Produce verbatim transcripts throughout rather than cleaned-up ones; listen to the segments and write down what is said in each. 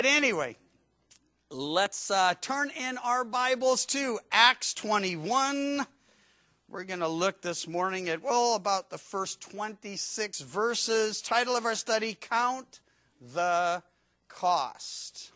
But anyway, let's uh, turn in our Bibles to Acts twenty-one. We're going to look this morning at, well, about the first twenty-six verses. Title of our study, Count the Cost.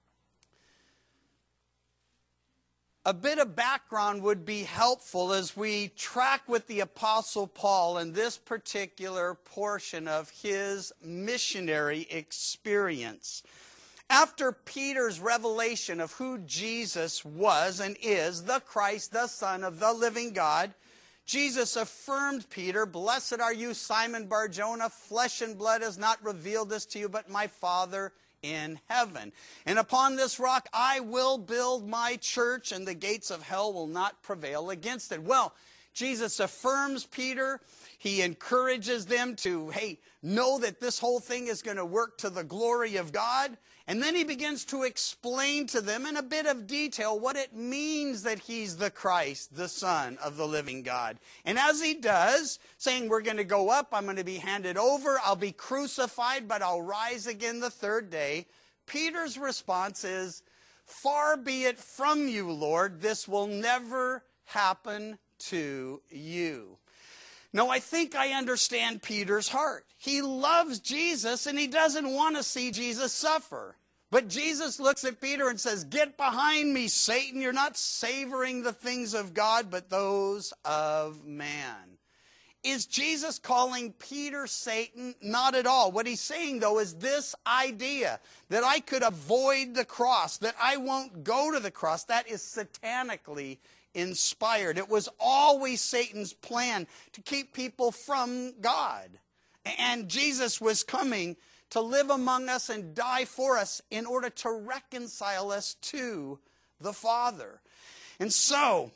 A bit of background would be helpful as we track with the Apostle Paul in this particular portion of his missionary experience. After Peter's revelation of who Jesus was and is, the Christ, the Son of the living God, Jesus affirmed Peter, "Blessed are you, Simon Bar-Jonah, flesh and blood has not revealed this to you, but my Father in heaven. And upon this rock I will build my church, and the gates of hell will not prevail against it." Well, Jesus affirms Peter. He encourages them to, hey, know that this whole thing is going to work to the glory of God. And then he begins to explain to them in a bit of detail what it means that he's the Christ, the Son of the living God. And as he does, saying, we're going to go up, I'm going to be handed over, I'll be crucified, but I'll rise again the third day, Peter's response is, "Far be it from you, Lord, this will never happen to you." Now, I think I understand Peter's heart. He loves Jesus, and he doesn't want to see Jesus suffer. But Jesus looks at Peter and says, "Get behind me, Satan. You're not savoring the things of God, but those of man." Is Jesus calling Peter Satan? Not at all. What he's saying, though, is this idea that I could avoid the cross, that I won't go to the cross. That is satanically inspired. It was always Satan's plan to keep people from God. And Jesus was coming to live among us and die for us in order to reconcile us to the Father. And so,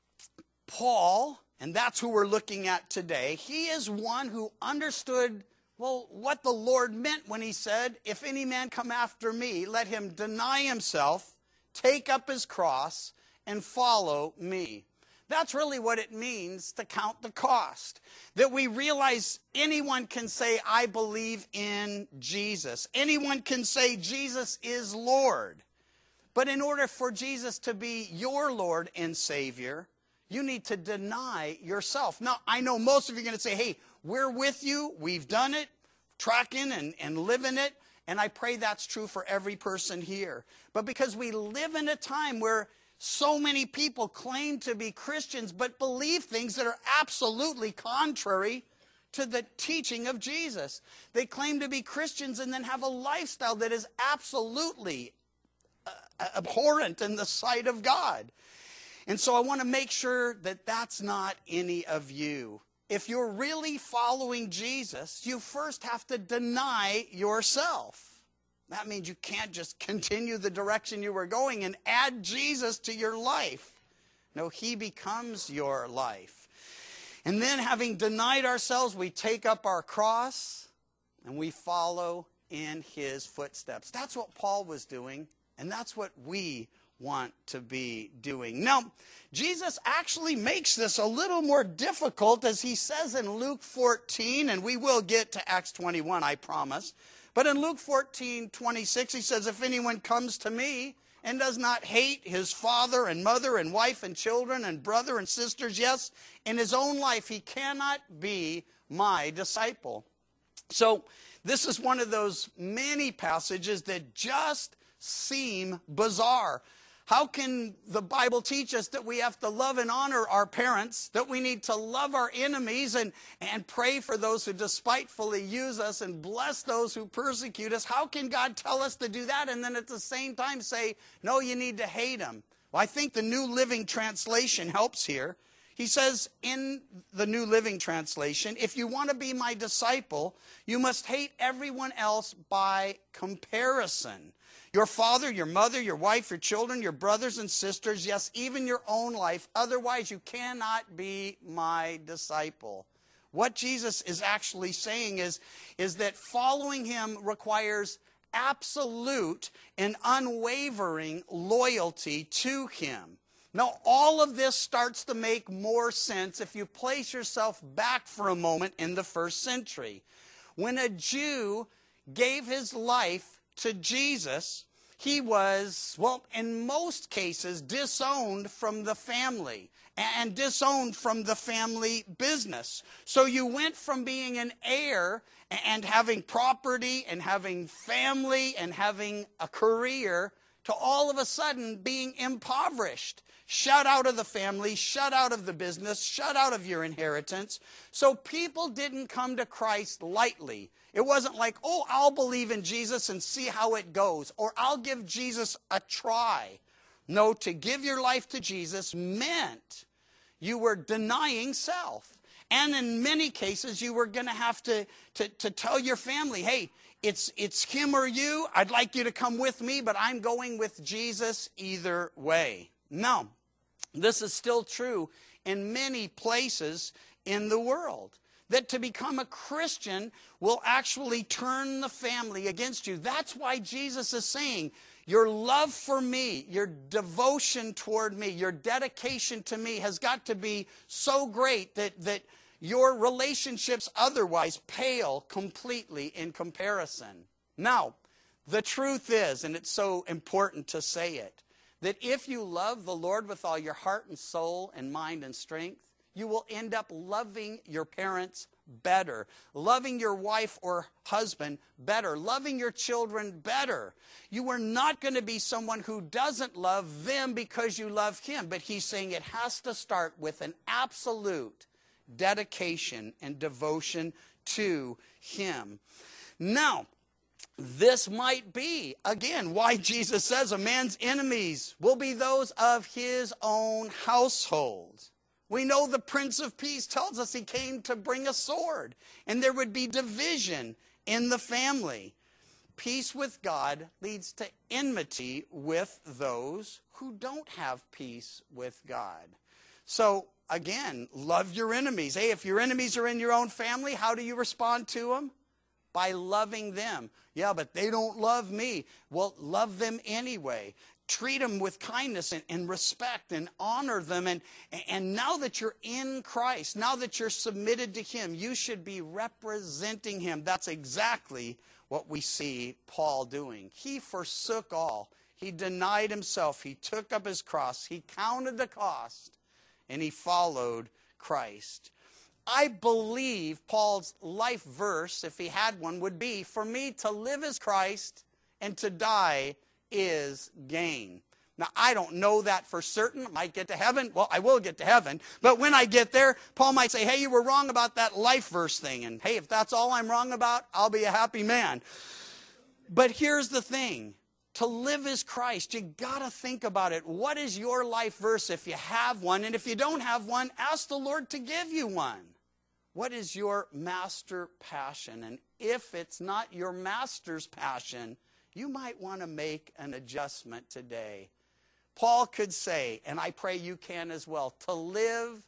Paul, and that's who we're looking at today, he is one who understood, well, what the Lord meant when he said, "If any man come after me, let him deny himself, take up his cross, and follow me." That's really what it means to count the cost. That we realize anyone can say, "I believe in Jesus." Anyone can say Jesus is Lord. But in order for Jesus to be your Lord and Savior, you need to deny yourself. Now, I know most of you are going to say, "Hey, we're with you. We've done it, tracking and, and living it." And I pray that's true for every person here. But because we live in a time where so many people claim to be Christians but believe things that are absolutely contrary to the teaching of Jesus. They claim to be Christians and then have a lifestyle that is absolutely uh, abhorrent in the sight of God. And so I want to make sure that that's not any of you. If you're really following Jesus, you first have to deny yourself. That means you can't just continue the direction you were going and add Jesus to your life. No, he becomes your life. And then, having denied ourselves, we take up our cross and we follow in his footsteps. That's what Paul was doing, and that's what we want to be doing. Now, Jesus actually makes this a little more difficult, as he says in Luke fourteen, and we will get to Acts twenty-one, I promise. But in Luke fourteen twenty-six, he says, "If anyone comes to me and does not hate his father and mother and wife and children and brother and sisters, yes, in his own life, he cannot be my disciple." So this is one of those many passages that just seem bizarre. How can the Bible teach us that we have to love and honor our parents, that we need to love our enemies and, and pray for those who despitefully use us and bless those who persecute us? How can God tell us to do that and then at the same time say, no, you need to hate them? Well, I think the New Living Translation helps here. He says in the New Living Translation, "If you want to be my disciple, you must hate everyone else by comparison. Your father, your mother, your wife, your children, your brothers and sisters, yes, even your own life. Otherwise, you cannot be my disciple." What Jesus is actually saying is, is that following him requires absolute and unwavering loyalty to him. Now, all of this starts to make more sense if you place yourself back for a moment in the first century. When a Jew gave his life to Jesus, He was, well, in most cases, disowned from the family and disowned from the family business. So you went from being an heir and having property and having family and having a career to all of a sudden being impoverished, shut out of the family, shut out of the business, shut out of your inheritance. So people didn't come to Christ lightly. It wasn't like, oh, I'll believe in Jesus and see how it goes, or I'll give Jesus a try. No, to give your life to Jesus meant you were denying self. And in many cases, you were going to have to, to, to tell your family, hey, it's, it's him or you. I'd like you to come with me, but I'm going with Jesus either way. Now, this is still true in many places in the world. That to become a Christian will actually turn the family against you. That's why Jesus is saying, your love for me, your devotion toward me, your dedication to me has got to be so great that, that your relationships otherwise pale completely in comparison. Now, the truth is, and it's so important to say it, that if you love the Lord with all your heart and soul and mind and strength, you will end up loving your parents better, loving your wife or husband better, loving your children better. You are not going to be someone who doesn't love them because you love him. But he's saying it has to start with an absolute dedication and devotion to him. Now, this might be, again, why Jesus says a man's enemies will be those of his own household. We know the Prince of Peace tells us he came to bring a sword, and there would be division in the family. Peace with God leads to enmity with those who don't have peace with God. So, again, love your enemies. Hey, if your enemies are in your own family, how do you respond to them? By loving them. Yeah, but they don't love me. Well, love them anyway. Treat them with kindness and, and respect and honor them. And, and now that you're in Christ, now that you're submitted to him, you should be representing him. That's exactly what we see Paul doing. He forsook all. He denied himself. He took up his cross. He counted the cost, and he followed Christ. I believe Paul's life verse, if he had one, would be, for me to live is Christ and to die is gain. Now, I don't know that for certain. I might get to heaven. Well, I will get to heaven. But when I get there, Paul might say, hey, you were wrong about that life verse thing. And hey, if that's all I'm wrong about, I'll be a happy man. But here's the thing. To live is Christ. You got to think about it. What is your life verse if you have one? And if you don't have one, ask the Lord to give you one. What is your master passion? And if it's not your master's passion, you might want to make an adjustment today. Paul could say, and I pray you can as well, to live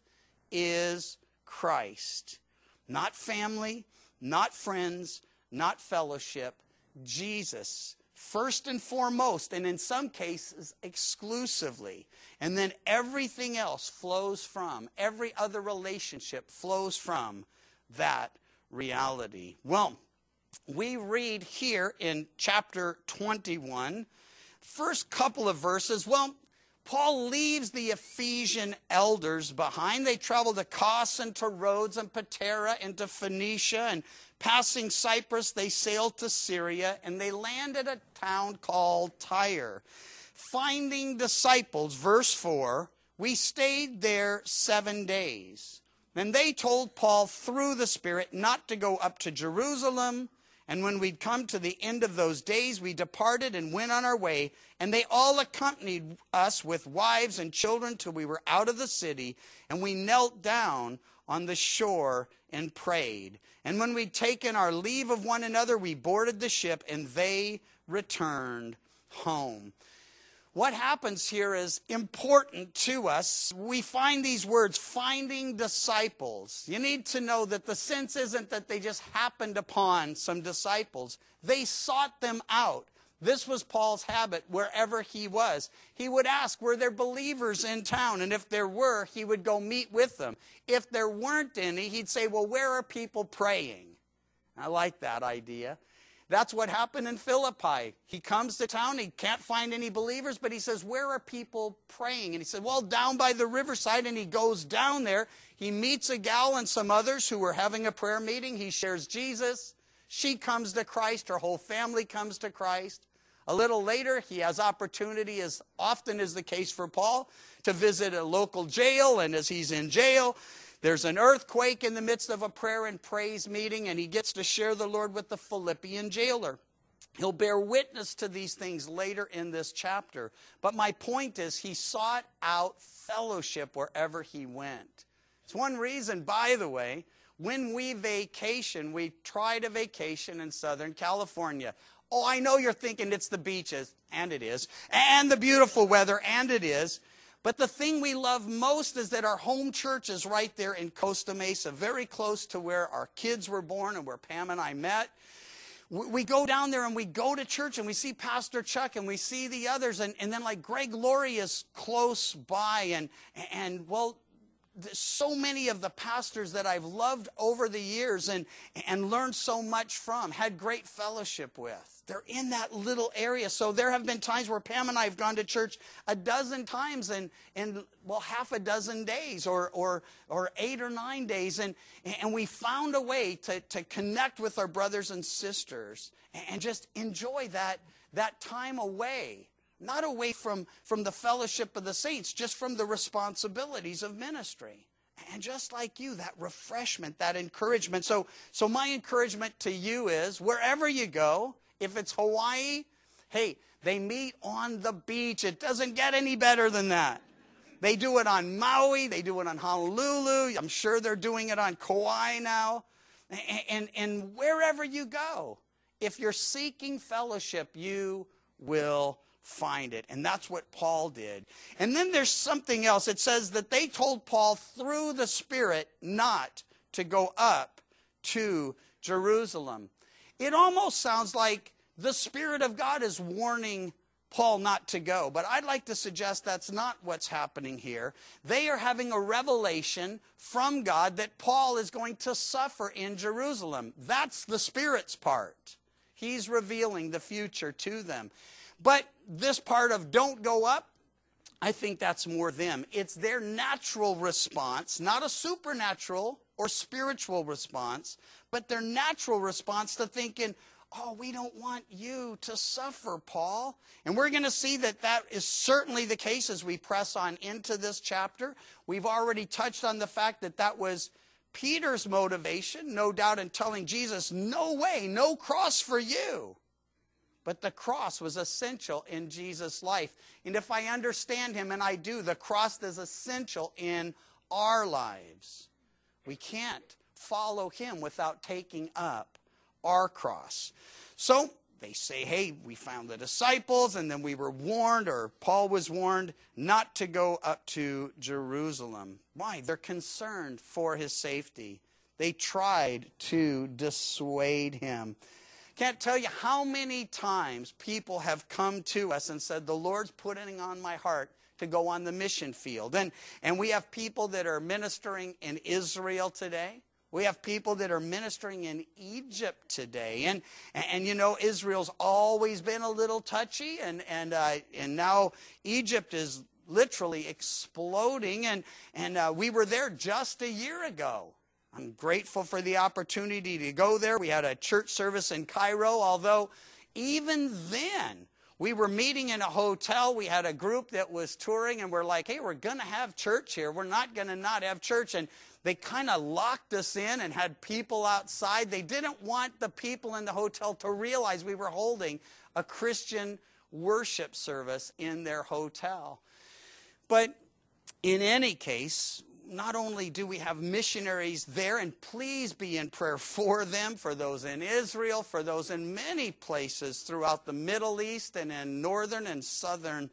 is Christ. Not family, not friends, not fellowship. Jesus, first and foremost, and in some cases exclusively. And then everything else flows from, every other relationship flows from that reality. Well, we read here in chapter twenty-one, first couple of verses, well, Paul leaves the Ephesian elders behind. They travel to Kos and to Rhodes and Patara and to Phoenicia, and passing Cyprus, they sailed to Syria, and they landed at a town called Tyre. Finding disciples, verse four, we stayed there seven days. Then they told Paul through the Spirit not to go up to Jerusalem. And when we'd come to the end of those days, we departed and went on our way. And they all accompanied us with wives and children till we were out of the city. And we knelt down on the shore and prayed. And when we'd taken our leave of one another, we boarded the ship and they returned home. What happens here is important to us. We find these words, finding disciples. You need to know that the sense isn't that they just happened upon some disciples. They sought them out. This was Paul's habit wherever he was. He would ask, were there believers in town? And if there were, he would go meet with them. If there weren't any, he'd say, well, where are people praying? I like that idea. That's what happened in Philippi. He comes to town, he can't find any believers, but he says, where are people praying? And he said, well, down by the riverside, and he goes down there. He meets a gal and some others who were having a prayer meeting. He shares Jesus. She comes to Christ. Her whole family comes to Christ. A little later, he has opportunity, as often is the case for Paul, to visit a local jail. And as he's in jail, there's an earthquake in the midst of a prayer and praise meeting, and he gets to share the Lord with the Philippian jailer. He'll bear witness to these things later in this chapter. But my point is, he sought out fellowship wherever he went. It's one reason, by the way, when we vacation, we try to vacation in Southern California. Oh, I know you're thinking it's the beaches, and it is, and the beautiful weather, and it is. But the thing we love most is that our home church is right there in Costa Mesa, very close to where our kids were born and where Pam and I met. We go down there and we go to church and we see Pastor Chuck and we see the others. And, and then like Greg Laurie is close by. And, and well, so many of the pastors that I've loved over the years and, and learned so much from, had great fellowship with. They're in that little area. So there have been times where Pam and I have gone to church a dozen times in, in well, half a dozen days or, or, or eight or nine days. And, and we found a way to, to connect with our brothers and sisters and just enjoy that, that time away. Not away from, from the fellowship of the saints, just from the responsibilities of ministry. And just like you, that refreshment, that encouragement. So, so my encouragement to you is, wherever you go, if it's Hawaii, hey, they meet on the beach. It doesn't get any better than that. They do it on Maui. They do it on Honolulu. I'm sure they're doing it on Kauai now. And, and, and wherever you go, if you're seeking fellowship, you will find it. And that's what Paul did. And then there's something else. It says that they told Paul through the Spirit not to go up to Jerusalem. It almost sounds like the Spirit of God is warning Paul not to go. But I'd like to suggest that's not what's happening here. They are having a revelation from God that Paul is going to suffer in Jerusalem. That's the Spirit's part. He's revealing the future to them. But this part of don't go up, I think that's more them. It's their natural response, not a supernatural or spiritual response, but their natural response to thinking, oh, we don't want you to suffer, Paul. And we're going to see that that is certainly the case as we press on into this chapter. We've already touched on the fact that that was Peter's motivation, no doubt, in telling Jesus, no way, no cross for you. But the cross was essential in Jesus' life. And if I understand him, and I do, the cross is essential in our lives. We can't follow him without taking up our cross. So they say, hey, we found the disciples, and then we were warned, or Paul was warned, not to go up to Jerusalem. Why? They're concerned for his safety. They tried to dissuade him. Can't tell you how many times people have come to us and said, the Lord's putting on my heart to go on the mission field. And, and we have people that are ministering in Israel today. We have people that are ministering in Egypt today. And, and, and you know, Israel's always been a little touchy. And, and, uh, and now Egypt is literally exploding. And, and uh, we were there just a year ago. I'm grateful for the opportunity to go there. We had a church service in Cairo, although even then we were meeting in a hotel. We had a group that was touring, and we're like, hey, we're going to have church here. We're not going to not have church. And they kind of locked us in and had people outside. They didn't want the people in the hotel to realize we were holding a Christian worship service in their hotel. But in any case, not only do we have missionaries there, and please be in prayer for them, for those in Israel, for those in many places throughout the Middle East and in northern and southern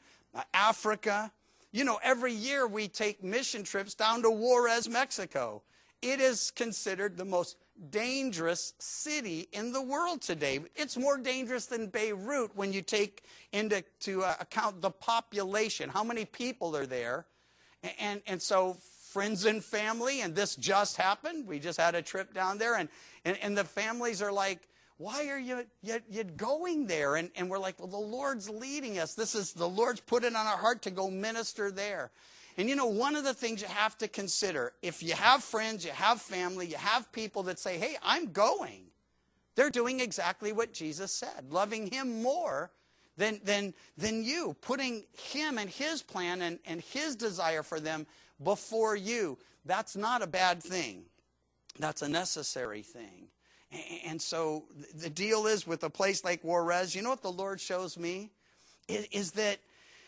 Africa. You know, every year we take mission trips down to Juarez, Mexico. It is considered the most dangerous city in the world today. It's more dangerous than Beirut when you take into to, uh, account the population, how many people are there. And, and, and so friends and family, and this just happened. We just had a trip down there, and, and, and the families are like, why are you, you, you going there? And, and we're like, well, the Lord's leading us. This is, the Lord's put it on our heart to go minister there. And you know, one of the things you have to consider, if you have friends, you have family, you have people that say, hey, I'm going. They're doing exactly what Jesus said, loving him more than, than, than you, putting him and his plan and, and his desire for them before you. That's not a bad thing. That's a necessary thing. And so the deal is with a place like Juarez, you know what the Lord shows me? Is, is that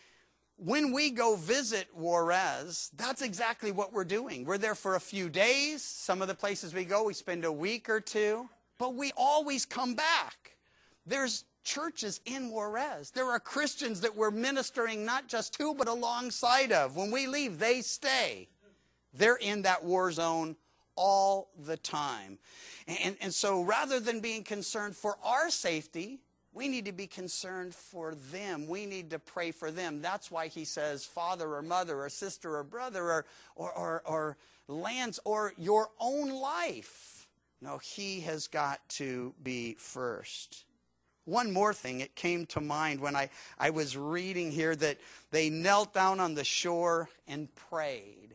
when we go visit Juarez, that's exactly what we're doing. We're there for a few days. Some of the places we go, we spend a week or two. But we always come back. There's churches in Juarez. There are Christians that we're ministering not just to, but alongside of. When we leave, they stay. They're in that war zone all the time. And, and so rather than being concerned for our safety, we need to be concerned for them. We need to pray for them. That's why he says father or mother or sister or brother or, or, or, or lands or your own life. No, he has got to be first. One more thing, it came to mind when I, I was reading here that they knelt down on the shore and prayed.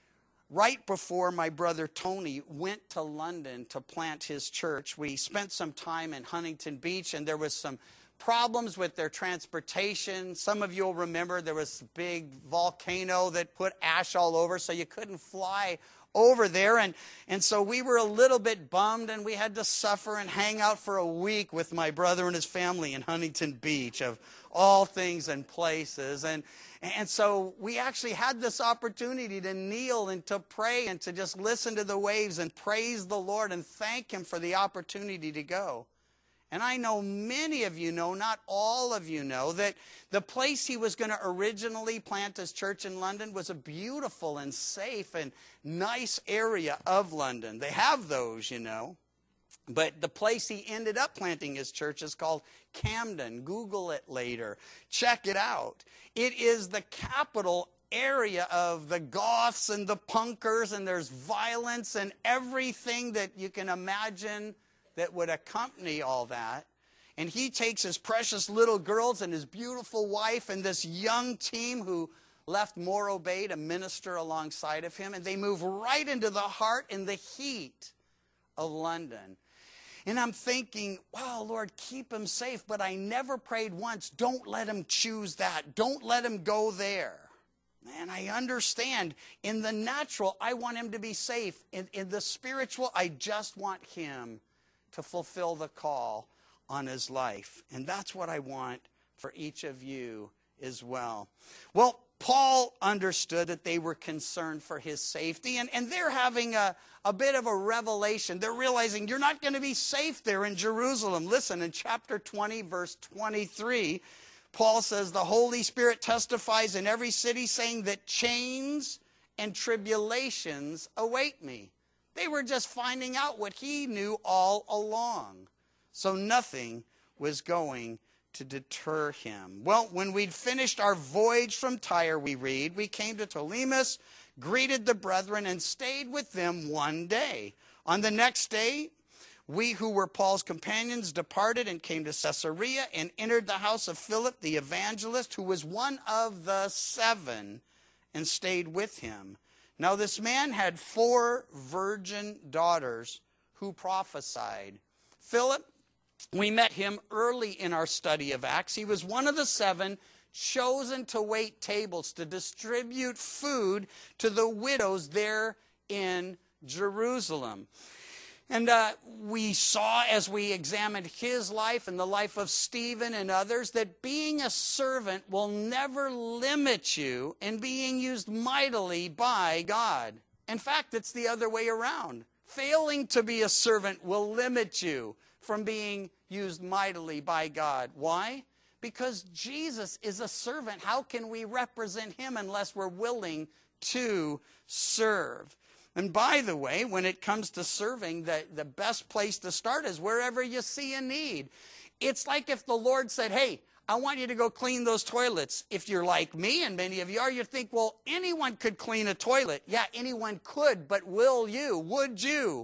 Right before my brother Tony went to London to plant his church, we spent some time in Huntington Beach, and there was some problems with their transportation. Some of you will remember there was a big volcano that put ash all over, so you couldn't fly over there. And, and so we were a little bit bummed, and we had to suffer and hang out for a week with my brother and his family in Huntington Beach, of all things and places. And, and so we actually had this opportunity to kneel and to pray and to just listen to the waves and praise the Lord and thank him for the opportunity to go. And I know many of you know, not all of you know, that the place he was going to originally plant his church in London was a beautiful and safe and nice area of London. They have those, you know. But the place he ended up planting his church is called Camden. Google it later. Check it out. It is the capital area of the goths and the punkers, and there's violence and everything that you can imagine that would accompany all that. And he takes his precious little girls and his beautiful wife and this young team who left Morro Bay to minister alongside of him, and they move right into the heart and the heat of London. And I'm thinking, wow, Lord, keep him safe. But I never prayed once, don't let him choose that. Don't let him go there. And I understand in the natural, I want him to be safe. In, in the spiritual, I just want him to fulfill the call on his life. And that's what I want for each of you as well. Well, Paul understood that they were concerned for his safety, and, and they're having a, a bit of a revelation. They're realizing you're not going to be safe there in Jerusalem. Listen, in chapter twenty, verse twenty-three, Paul says, the Holy Spirit testifies in every city, saying that chains and tribulations await me. They were just finding out what he knew all along. So nothing was going to deter him. Well, when we'd finished our voyage from Tyre, we read, we came to Ptolemais, greeted the brethren, and stayed with them one day. On the next day, we who were Paul's companions departed and came to Caesarea and entered the house of Philip the evangelist, who was one of the seven, and stayed with him. Now this man had four virgin daughters who prophesied. Philip, we met him early in our study of Acts. He was one of the seven chosen to wait tables, to distribute food to the widows there in Jerusalem. And uh, we saw as we examined his life and the life of Stephen and others that being a servant will never limit you in being used mightily by God. In fact, it's the other way around. Failing to be a servant will limit you from being used mightily by God. Why? Because Jesus is a servant. How can we represent him unless we're willing to serve? And by the way, when it comes to serving, the, the best place to start is wherever you see a need. It's like if the Lord said, hey, I want you to go clean those toilets. If you're like me, and many of you are, you think, well, anyone could clean a toilet. Yeah, anyone could, but will you? Would you?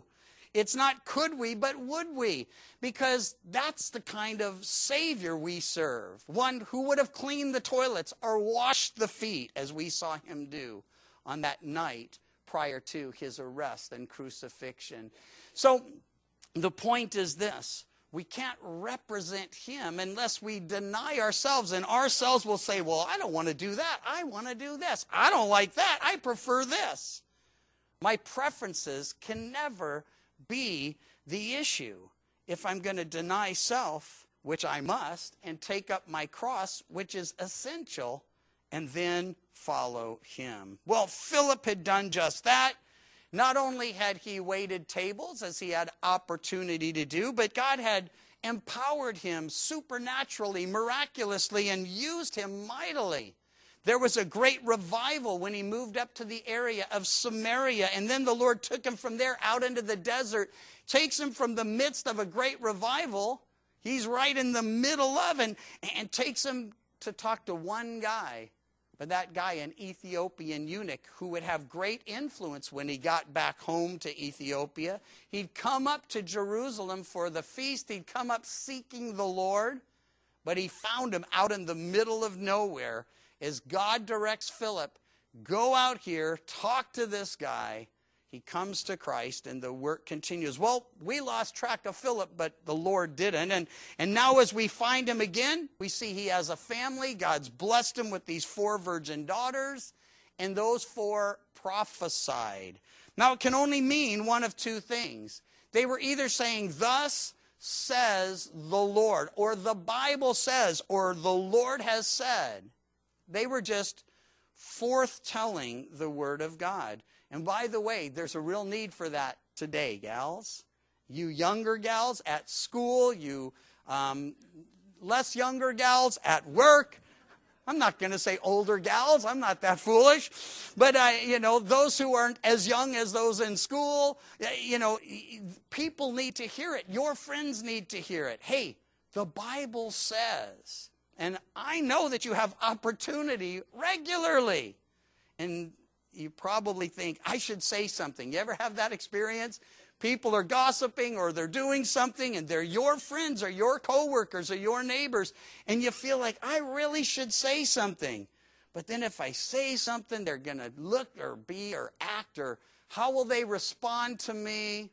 It's not could we, but would we? Because that's the kind of Savior we serve. One who would have cleaned the toilets or washed the feet, as we saw him do on that night prior to his arrest and crucifixion. So the point is this. We can't represent him unless we deny ourselves. And ourselves will say, well, I don't want to do that. I want to do this. I don't like that. I prefer this. My preferences can never be the issue. If I'm going to deny self, which I must, and take up my cross, which is essential, and then follow him. Well, Philip had done just that. Not only had he waited tables, as he had opportunity to do, but God had empowered him supernaturally, miraculously, and used him mightily. There was a great revival when he moved up to the area of Samaria, and then the Lord took him from there out into the desert, takes him from the midst of a great revival. He's right in the middle of it, and, and takes him to talk to one guy. But that guy, an Ethiopian eunuch, who would have great influence when he got back home to Ethiopia. He'd come up to Jerusalem for the feast. He'd come up seeking the Lord. But he found him out in the middle of nowhere as God directs Philip, go out here, talk to this guy. He comes to Christ, and the work continues. Well, we lost track of Philip, but the Lord didn't. And, and now as we find him again, we see he has a family. God's blessed him with these four virgin daughters, and those four prophesied. Now, it can only mean one of two things. They were either saying, thus says the Lord, or the Bible says, or the Lord has said. They were just forth-telling the word of God. And by the way, there's a real need for that today, gals. You younger gals at school, you um, less younger gals at work. I'm not going to say older gals. I'm not that foolish. But, uh, you know, those who aren't as young as those in school, you know, people need to hear it. Your friends need to hear it. Hey, the Bible says. And I know that you have opportunity regularly. And you probably think, I should say something. You ever have that experience? People are gossiping or they're doing something and they're your friends or your coworkers or your neighbors. And you feel like, I really should say something. But then if I say something, they're going to look or be or act, or how will they respond to me?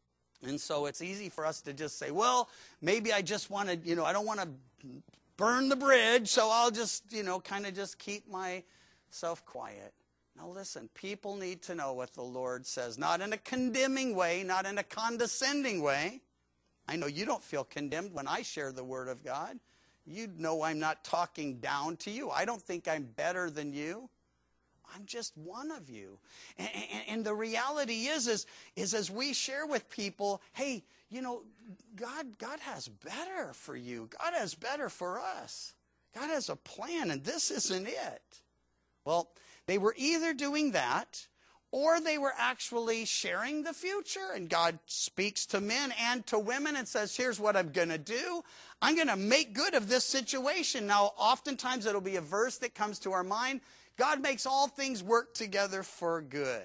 And so it's easy for us to just say, well, maybe I just want to, you know, I don't want to burn the bridge, so I'll just, you know, kind of just keep myself quiet. Now listen, people need to know what the Lord says, not in a condemning way, not in a condescending way. I know you don't feel condemned when I share the Word of God. You know I'm not talking down to you. I don't think I'm better than you. I'm just one of you. And, and, and the reality is, is, is as we share with people, hey, you know, God, God has better for you. God has better for us. God has a plan, and this isn't it. Well, they were either doing that, or they were actually sharing the future. And God speaks to men and to women and says, here's what I'm going to do. I'm going to make good of this situation. Now, oftentimes it'll be a verse that comes to our mind. God makes all things work together for good.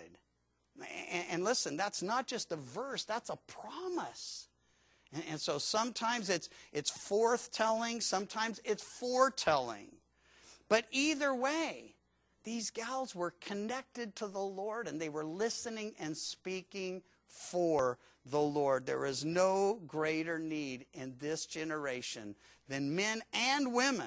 And, and listen, that's not just a verse, that's a promise. And, and so sometimes it's, it's forth-telling, sometimes it's foretelling. But either way, these gals were connected to the Lord, and they were listening and speaking for the Lord. There is no greater need in this generation than men and women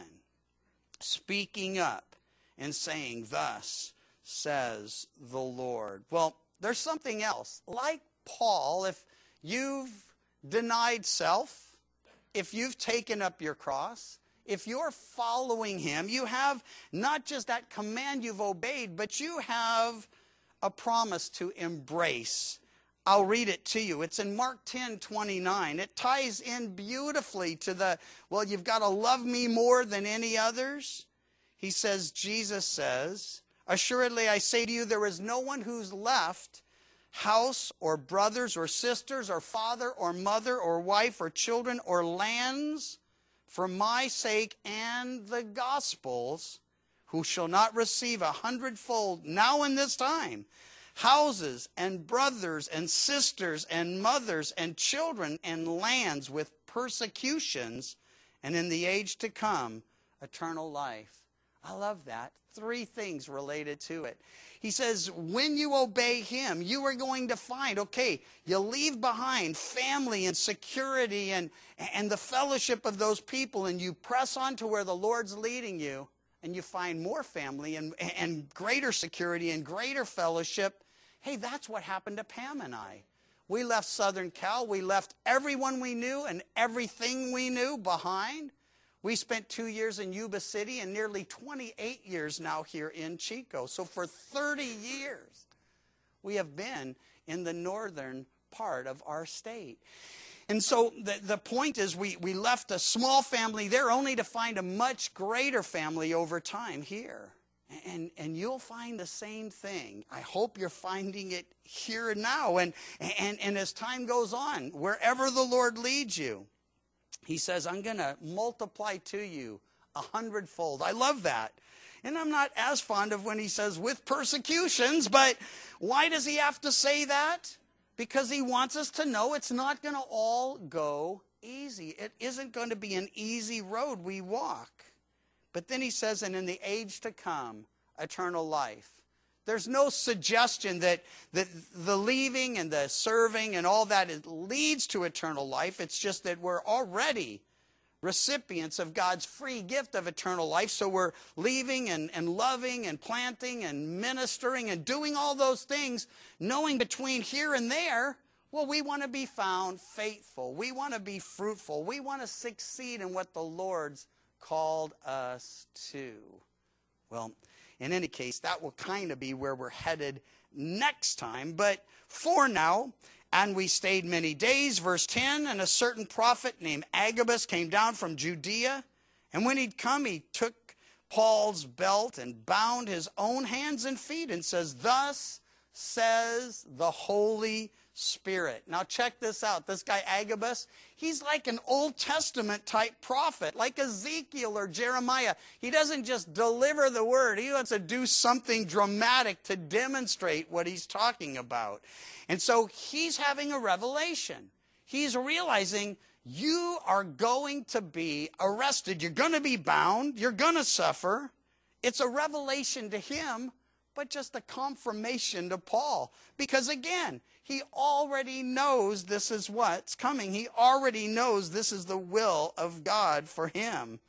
speaking up and saying, thus says the Lord. Well, there's something else. Like Paul, if you've denied self, if you've taken up your cross, if you're following him, you have not just that command you've obeyed, but you have a promise to embrace. I'll read it to you. It's in Mark ten twenty-nine. It ties in beautifully to the, well, you've got to love me more than any others. He says, Jesus says, assuredly I say to you, there is no one who's left house or brothers or sisters or father or mother or wife or children or lands for my sake and the gospel's, who shall not receive a hundredfold now in this time houses and brothers and sisters and mothers and children and lands with persecutions, and in the age to come, eternal life. I love that. Three things related to it. He says, when you obey him, you are going to find, okay, you leave behind family and security and, and the fellowship of those people, and you press on to where the Lord's leading you, and you find more family and, and greater security and greater fellowship. Hey, that's what happened to Pam and I. We left Southern Cal. We left everyone we knew and everything we knew behind. We spent two years in Yuba City and nearly twenty-eight years now here in Chico. So for thirty years, we have been in the northern part of our state. And so the, the point is we, we left a small family there only to find a much greater family over time here. And, and you'll find the same thing. I hope you're finding it here and now. And, and, and as time goes on, wherever the Lord leads you, he says, I'm going to multiply to you a hundredfold. I love that. And I'm not as fond of when he says with persecutions, but why does he have to say that? Because he wants us to know it's not going to all go easy. It isn't going to be an easy road we walk. But then he says, and in the age to come, eternal life. There's no suggestion that, that the leaving and the serving and all that is, leads to eternal life. It's just that we're already recipients of God's free gift of eternal life. So we're leaving and, and loving and planting and ministering and doing all those things, knowing between here and there, well, we want to be found faithful. We want to be fruitful. We want to succeed in what the Lord's called us to. Well, in any case, that will kind of be where we're headed next time. But for now, and we stayed many days, verse ten, and a certain prophet named Agabus came down from Judea. And when he'd come, he took Paul's belt and bound his own hands and feet and says, thus says the Holy Spirit. Now check this out. This guy Agabus, he's like an Old Testament type prophet, like Ezekiel or Jeremiah. He doesn't just deliver the word. He wants to do something dramatic to demonstrate what he's talking about. And so he's having a revelation. He's realizing you are going to be arrested. You're going to be bound. You're going to suffer. It's a revelation to him, but just a confirmation to Paul. Because again, he already knows this is what's coming. He already knows this is the will of God for him.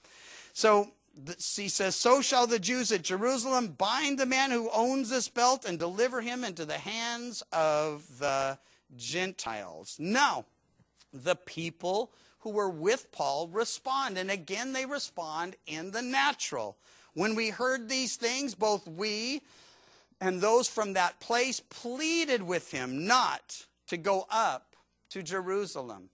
So he says, so shall the Jews at Jerusalem bind the man who owns this belt and deliver him into the hands of the Gentiles. Now, the people who were with Paul respond. And again, they respond in the natural. When we heard these things, both we and those from that place pleaded with him not to go up to Jerusalem.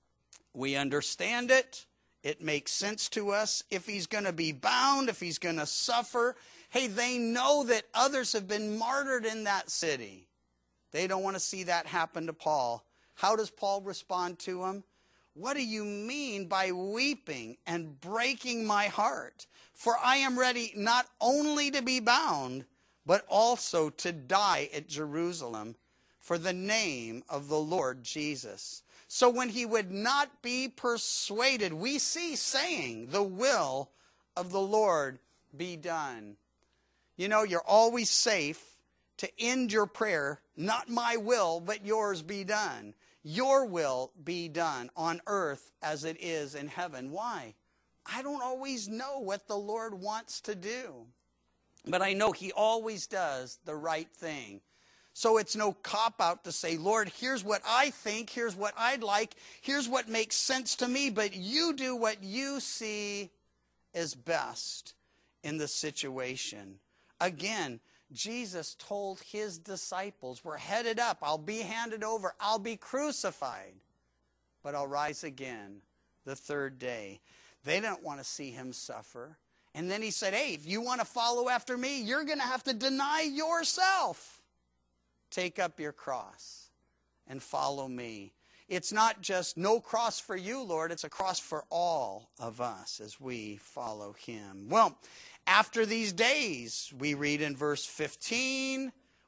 We understand it. It makes sense to us. If he's going to be bound, if he's going to suffer, hey, they know that others have been martyred in that city. They don't want to see that happen to Paul. How does Paul respond to him? What do you mean by weeping and breaking my heart? For I am ready not only to be bound, but also to die at Jerusalem for the name of the Lord Jesus. So when he would not be persuaded, we see saying, the will of the Lord be done. You know, you're always safe to end your prayer, not my will, but yours be done. Your will be done on earth as it is in heaven. Why? I don't always know what the Lord wants to do. But I know he always does the right thing. So it's no cop-out to say, Lord, here's what I think, here's what I'd like, here's what makes sense to me, but you do what you see is best in the situation. Again, Jesus told his disciples, we're headed up, I'll be handed over, I'll be crucified, but I'll rise again the third day. They don't want to see him suffer. And then he said, hey, if you want to follow after me, you're going to have to deny yourself. Take up your cross and follow me. It's not just no cross for you, Lord. It's a cross for all of us as we follow him. Well, after these days, we read in verse fifteen,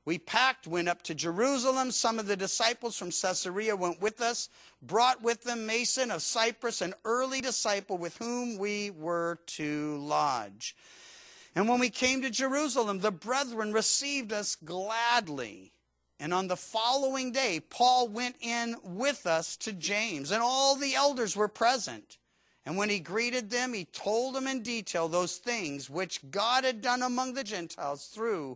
We packed, went up to Jerusalem. Some of the disciples from Caesarea went with us, brought with them Mason of Cyprus, an early disciple with whom we were to lodge. And when we came to Jerusalem, the brethren received us gladly. And on the following day, Paul went in with us to James, and all the elders were present. And when he greeted them, he told them in detail those things which God had done among the Gentiles through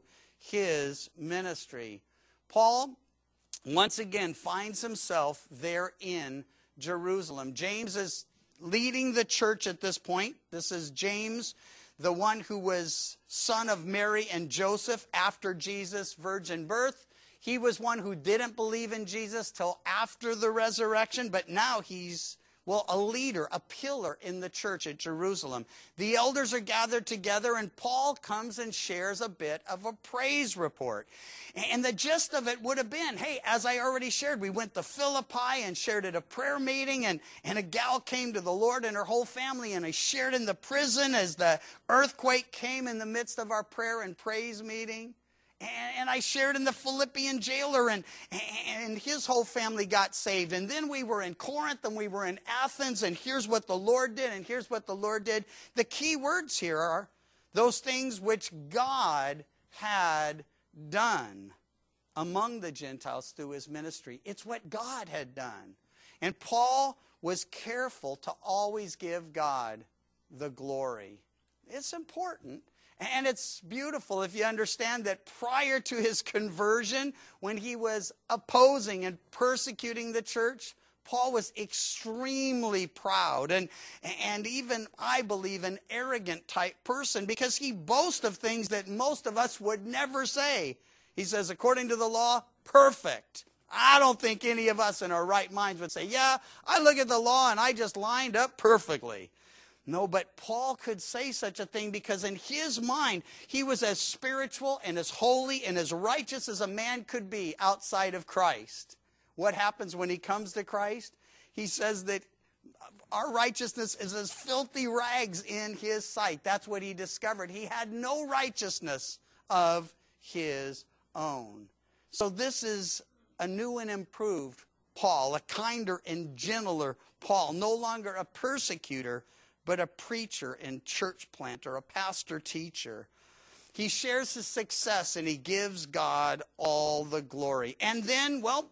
his ministry. Paul, once again, finds himself there in Jerusalem. James is leading the church at this point. This is James, the one who was son of Mary and Joseph after Jesus' virgin birth. He was one who didn't believe in Jesus till after the resurrection, but now he's, well, a leader, a pillar in the church at Jerusalem. The elders are gathered together, and Paul comes and shares a bit of a praise report. And the gist of it would have been, hey, as I already shared, we went to Philippi and shared at a prayer meeting, and, and a gal came to the Lord and her whole family, and I shared in the prison as the earthquake came in the midst of our prayer and praise meeting. And I shared in the Philippian jailer, and, and his whole family got saved. And then we were in Corinth, and we were in Athens, and here's what the Lord did, and here's what the Lord did. The key words here are those things which God had done among the Gentiles through his ministry. It's what God had done. And Paul was careful to always give God the glory. It's important. And it's beautiful if you understand that prior to his conversion, when he was opposing and persecuting the church, Paul was extremely proud and, and even, I believe, an arrogant type person, because he boasts of things that most of us would never say. He says, according to the law, perfect. I don't think any of us in our right minds would say, yeah, I look at the law and I just lined up perfectly. No, but Paul could say such a thing because in his mind, he was as spiritual and as holy and as righteous as a man could be outside of Christ. What happens when he comes to Christ? He says that our righteousness is as filthy rags in his sight. That's what he discovered. He had no righteousness of his own. So this is a new and improved Paul, a kinder and gentler Paul, no longer a persecutor, but a preacher and church planter, a pastor teacher. He shares his success and he gives God all the glory. And then, well,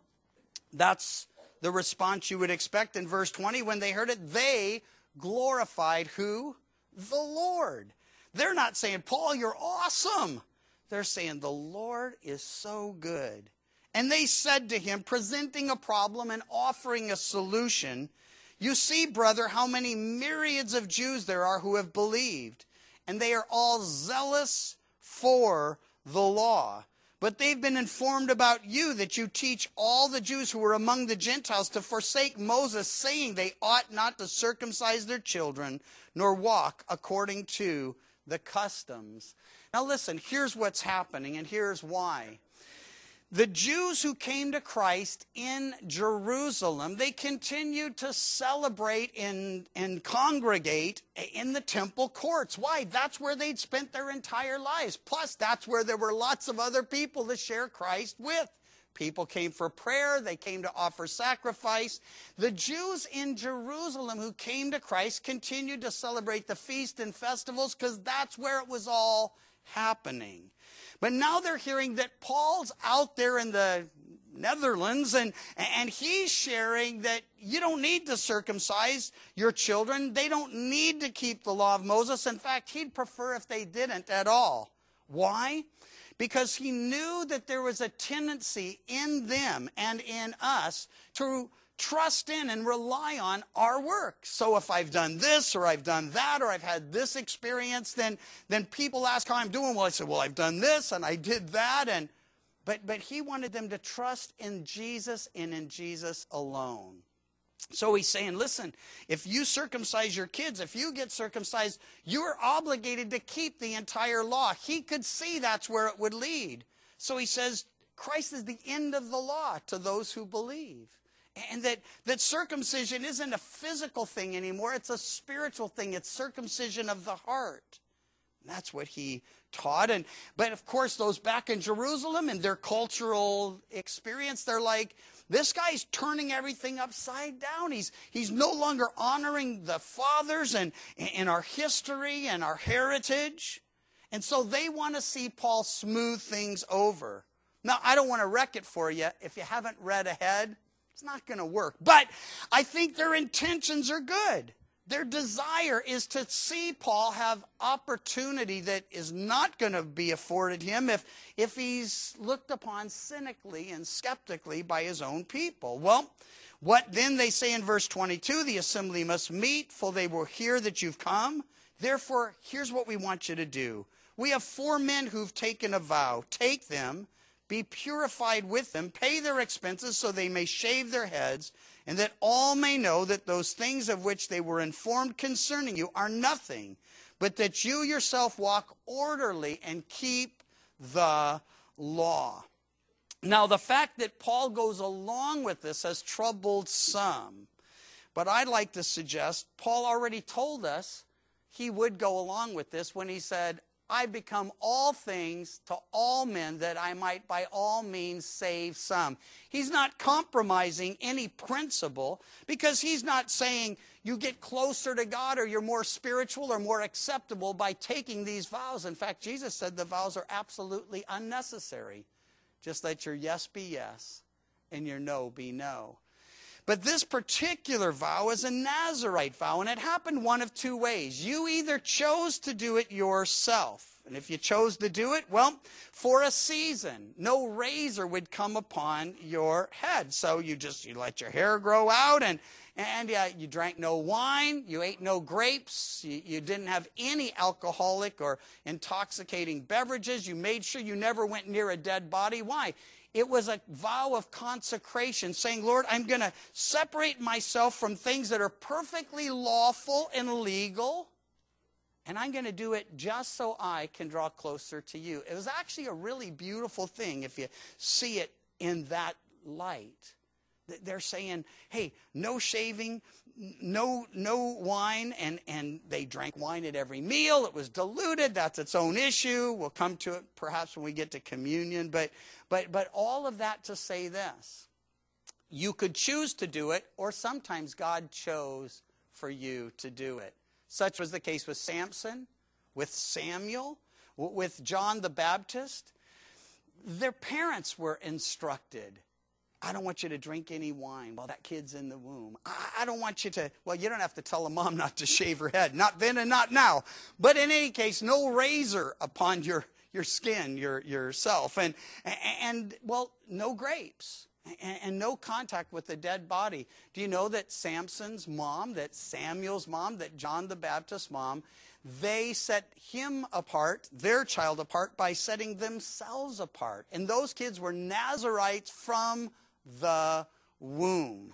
that's the response you would expect in verse twenty. When they heard it, they glorified who? The Lord. They're not saying, Paul, you're awesome. They're saying, the Lord is so good. And they said to him, presenting a problem and offering a solution, you see, brother, how many myriads of Jews there are who have believed, and they are all zealous for the law. But they've been informed about you that you teach all the Jews who are among the Gentiles to forsake Moses, saying they ought not to circumcise their children, nor walk according to the customs. Now listen, here's what's happening, and here's why. The Jews who came to Christ in Jerusalem, they continued to celebrate and, and congregate in the temple courts. Why? That's where they'd spent their entire lives. Plus, that's where there were lots of other people to share Christ with. People came for prayer. They came to offer sacrifice. The Jews in Jerusalem who came to Christ continued to celebrate the feast and festivals because that's where it was all happening. But now they're hearing that Paul's out there in the Netherlands and, and he's sharing that you don't need to circumcise your children. They don't need to keep the law of Moses. In fact, he'd prefer if they didn't at all. Why? Because he knew that there was a tendency in them and in us to trust in and rely on our work. So if I've done this or I've done that or I've had this experience, then, then people ask how I'm doing. Well, I said, well, I've done this and I did that. And but, but he wanted them to trust in Jesus and in Jesus alone. So he's saying, listen, if you circumcise your kids, if you get circumcised, you're obligated to keep the entire law. He could see that's where it would lead. So he says, Christ is the end of the law to those who believe. And that, that circumcision isn't a physical thing anymore. It's a spiritual thing. It's circumcision of the heart. That's what he taught. And but of course, those back in Jerusalem and their cultural experience, they're like, this guy's turning everything upside down. He's he's no longer honoring the fathers and, and our history and our heritage. And so they want to see Paul smooth things over. Now, I don't want to wreck it for you. If you haven't read ahead, it's not going to work. But I think their intentions are good. Their desire is to see Paul have opportunity that is not going to be afforded him if, if he's looked upon cynically and skeptically by his own people. Well, what then they say in verse twenty-two, the assembly must meet, for they will hear that you've come. Therefore, here's what we want you to do. We have four men who've taken a vow. Take them, be purified with them, pay their expenses so they may shave their heads, and that all may know that those things of which they were informed concerning you are nothing, but that you yourself walk orderly and keep the law. Now, the fact that Paul goes along with this has troubled some, but I'd like to suggest Paul already told us he would go along with this when he said, I become all things to all men that I might by all means save some. He's not compromising any principle because he's not saying you get closer to God or you're more spiritual or more acceptable by taking these vows. In fact, Jesus said the vows are absolutely unnecessary. Just let your yes be yes and your no be no. But this particular vow is a Nazirite vow, and it happened one of two ways. You either chose to do it yourself, and if you chose to do it, well, for a season, no razor would come upon your head. So you just, you let your hair grow out, and, and uh, you drank no wine, you ate no grapes, you, you didn't have any alcoholic or intoxicating beverages, you made sure you never went near a dead body. Why? It was a vow of consecration, saying, Lord, I'm going to separate myself from things that are perfectly lawful and legal, and I'm going to do it just so I can draw closer to you. It was actually a really beautiful thing if you see it in that light. They're saying, hey, no shaving, no no wine, and, and they drank wine at every meal. It was diluted. That's its own issue. We'll come to it perhaps when we get to communion. But, but, but all of that to say this. You could choose to do it, or sometimes God chose for you to do it. Such was the case with Samson, with Samuel, with John the Baptist. Their parents were instructed. I don't want you to drink any wine while that kid's in the womb. I don't want you to, well, you don't have to tell a mom not to shave her head. Not then and not now. But in any case, no razor upon your, your skin, your yourself. And, and, well, no grapes. And, and no contact with the dead body. Do you know that Samson's mom, that Samuel's mom, that John the Baptist's mom, they set him apart, their child apart, by setting themselves apart. And those kids were Nazirites from the womb.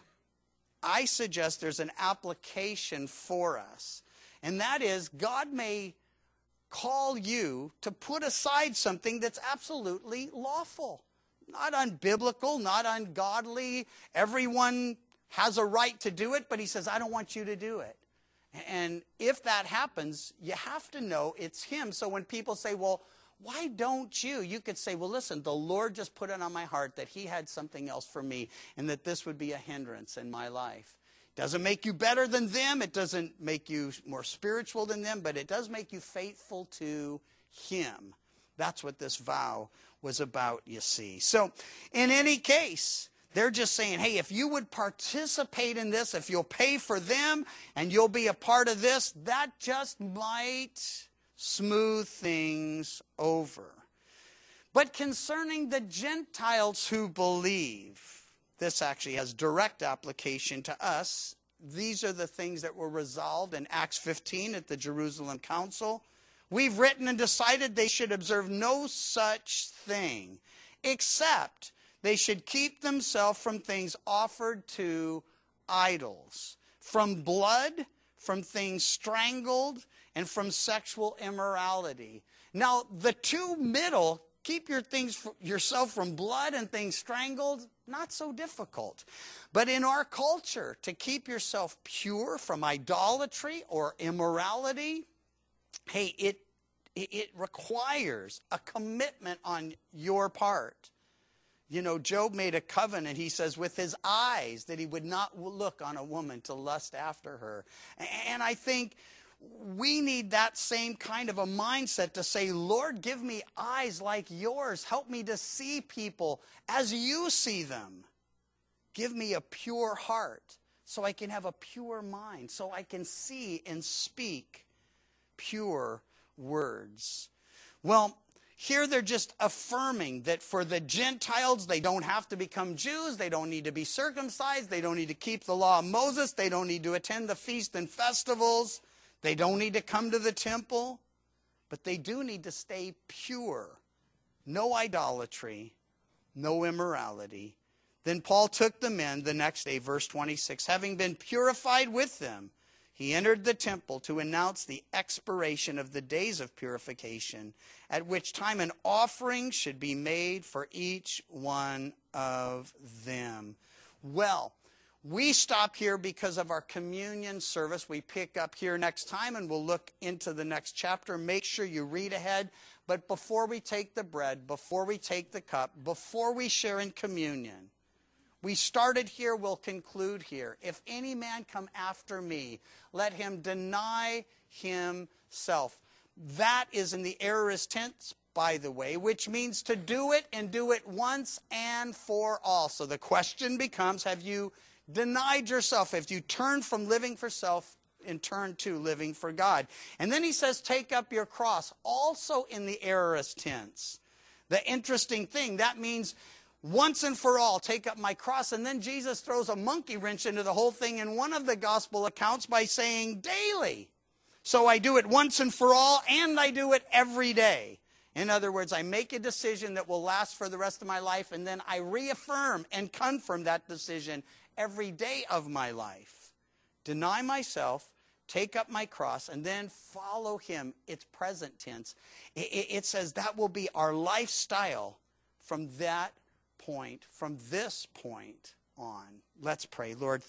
I suggest there's an application for us. And that is, God may call you to put aside something that's absolutely lawful. Not unbiblical, not ungodly. Everyone has a right to do it, but he says, I don't want you to do it. And if that happens, you have to know it's him. So when people say, well, why don't you? You could say, well, listen, the Lord just put it on my heart that he had something else for me and that this would be a hindrance in my life. It doesn't make you better than them. It doesn't make you more spiritual than them, but it does make you faithful to him. That's what this vow was about, you see. So in any case, they're just saying, hey, if you would participate in this, if you'll pay for them and you'll be a part of this, that just might smooth things over. But concerning the Gentiles who believe, this actually has direct application to us. These are the things that were resolved in Acts fifteen at the Jerusalem Council. We've written and decided they should observe no such thing, except they should keep themselves from things offered to idols, from blood, from things strangled, and from sexual immorality. Now, the two middle, keep your things, yourself from blood and things strangled, not so difficult. But in our culture, to keep yourself pure from idolatry or immorality, hey, it It, it requires a commitment on your part. You know, Job made a covenant, he says, with his eyes that he would not look on a woman to lust after her. And I think we need that same kind of a mindset to say, Lord, give me eyes like yours. Help me to see people as you see them. Give me a pure heart so I can have a pure mind, so I can see and speak pure words. Well, here they're just affirming that for the Gentiles, they don't have to become Jews. They don't need to be circumcised. They don't need to keep the law of Moses. They don't need to attend the feast and festivals. They don't need to come to the temple. But they do need to stay pure. No idolatry, no immorality. Then Paul took the men the next day, verse twenty-six, having been purified with them, he entered the temple to announce the expiration of the days of purification, at which time an offering should be made for each one of them. Well, we stop here because of our communion service. We pick up here next time and we'll look into the next chapter. Make sure you read ahead. But before we take the bread, before we take the cup, before we share in communion, we started here, we'll conclude here. If any man come after me, let him deny himself. That is in the aorist tense, by the way, which means to do it and do it once and for all. So the question becomes, have you denied yourself? Have you turned from living for self and turned to living for God? And then he says, take up your cross, also in the aorist tense. The interesting thing, that means once and for all, take up my cross. And then Jesus throws a monkey wrench into the whole thing in one of the gospel accounts by saying daily. So I do it once and for all, and I do it every day. In other words, I make a decision that will last for the rest of my life, and then I reaffirm and confirm that decision every day of my life. Deny myself, take up my cross, and then follow him. It's present tense. It, it, it says that will be our lifestyle from that point, from this point on. Let's pray. Lord,